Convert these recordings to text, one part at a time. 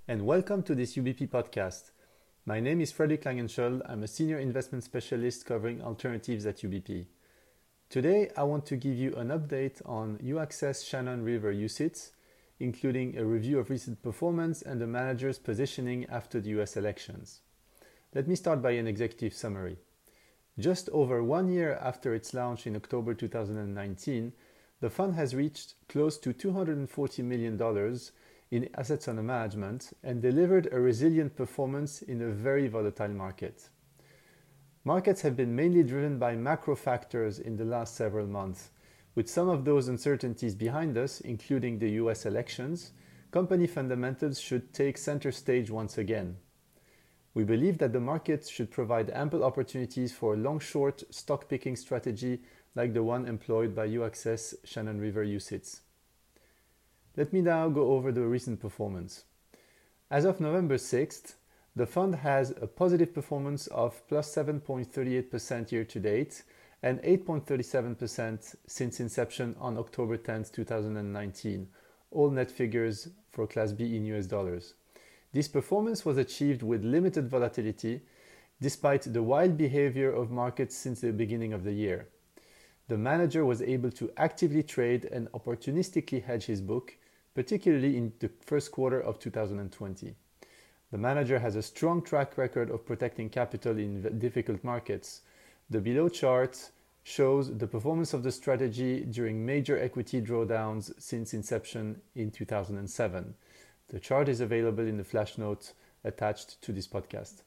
and welcome to this UBP podcast. My name is Fredrik Langenschöld. I'm a senior investment specialist covering alternatives at UBP. Today, I want to give you an update on UAccess Shannon River UCITS, including a review of recent performance and the manager's positioning after the US elections. Let me start by an executive summary. Just over 1 year after its launch in October 2019, the fund has reached close to $240 million in assets under management and delivered a resilient performance in a very volatile market. Markets have been mainly driven by macro factors in the last several months. With some of those uncertainties behind us, including the US elections, company fundamentals should take center stage once again. We believe that the market should provide ample opportunities for a long-short stock-picking strategy like the one employed by UAccess Shannon River UCITS. Let me now go over the recent performance. As of November 6th, the fund has a positive performance of plus 7.38% year to date and 8.37% since inception on October 10th, 2019, all net figures for Class B in US dollars. This performance was achieved with limited volatility despite the wild behavior of markets since the beginning of the year. The manager was able to actively trade and opportunistically hedge his book, particularly in the first quarter of 2020. The manager has a strong track record of protecting capital in difficult markets. The below chart shows the performance of the strategy during major equity drawdowns since inception in 2007. The chart is available in the flash note attached to this podcast.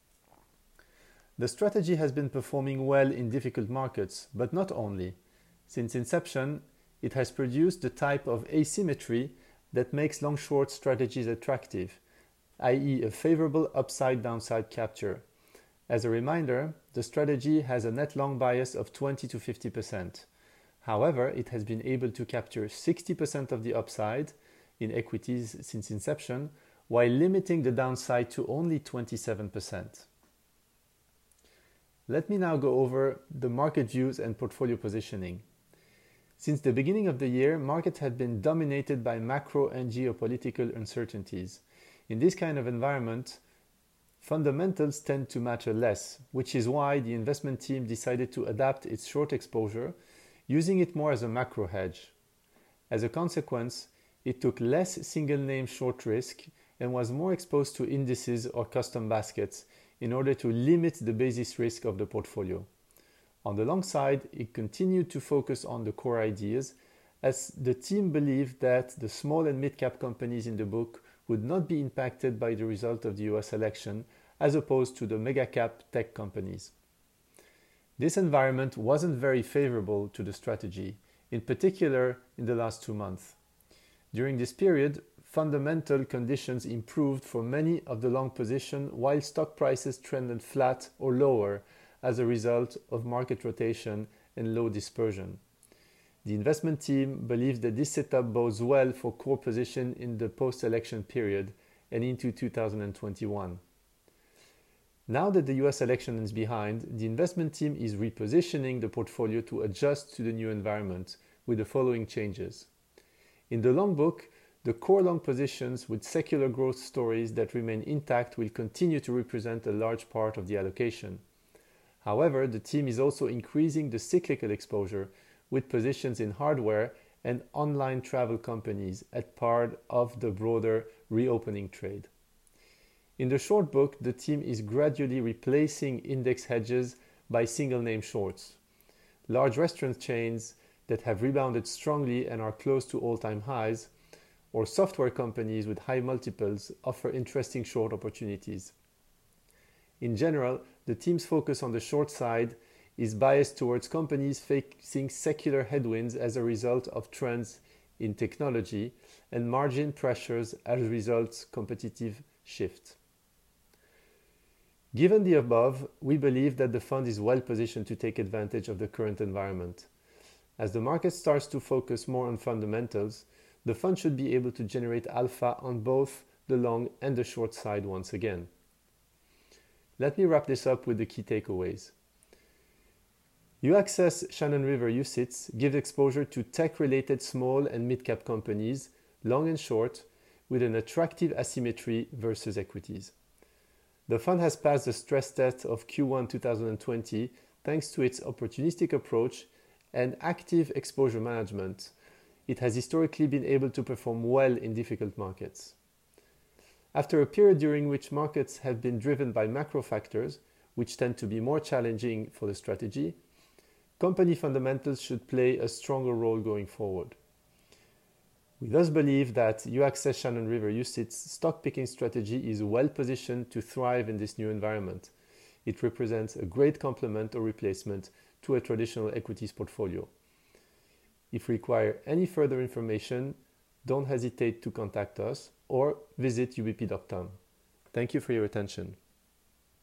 The strategy has been performing well in difficult markets, but not only. Since inception, it has produced the type of asymmetry that makes long-short strategies attractive, i.e. a favorable upside-downside capture. As a reminder, the strategy has a net long bias of 20 to 50%. However, it has been able to capture 60% of the upside in equities since inception, while limiting the downside to only 27%. Let me now go over the market views and portfolio positioning. Since the beginning of the year, markets have been dominated by macro and geopolitical uncertainties. In this kind of environment, fundamentals tend to matter less, which is why the investment team decided to adapt its short exposure, using it more as a macro hedge. As a consequence, it took less single-name short risk and was more exposed to indices or custom baskets in order to limit the basis risk of the portfolio. On the long side, it continued to focus on the core ideas, as the team believed that the small and mid-cap companies in the book would not be impacted by the result of the US election, as opposed to the mega-cap tech companies. This environment wasn't very favorable to the strategy, in particular in the last 2 months. During this period, fundamental conditions improved for many of the long position, while stock prices trended flat or lower as a result of market rotation and low dispersion. The investment team believes that this setup bodes well for core position in the post-election period and into 2021. Now that the US election is behind, the investment team is repositioning the portfolio to adjust to the new environment with the following changes. In the long book, the core long positions with secular growth stories that remain intact will continue to represent a large part of the allocation. However, the team is also increasing the cyclical exposure with positions in hardware and online travel companies as part of the broader reopening trade. In the short book, the team is gradually replacing index hedges by single-name shorts. Large restaurant chains that have rebounded strongly and are close to all-time highs, or software companies with high multiples offer interesting short opportunities. In general, the team's focus on the short side is biased towards companies facing secular headwinds as a result of trends in technology and margin pressures as a result of competitive shift. Given the above, we believe that the fund is well positioned to take advantage of the current environment. As the market starts to focus more on fundamentals, the fund should be able to generate alpha on both the long and the short side once again. Let me wrap this up with the key takeaways. UAccess Shannon River UCITS gives exposure to tech-related small and mid-cap companies, long and short, with an attractive asymmetry versus equities. The fund has passed the stress test of Q1 2020 thanks to its opportunistic approach and active exposure management. It has historically been able to perform well in difficult markets. After a period during which markets have been driven by macro factors, which tend to be more challenging for the strategy, company fundamentals should play a stronger role going forward. We thus believe that UAccess Shannon River UCITS stock picking strategy is well positioned to thrive in this new environment. It represents a great complement or replacement to a traditional equities portfolio. If you require any further information, don't hesitate to contact us or visit ubp.com. Thank you for your attention.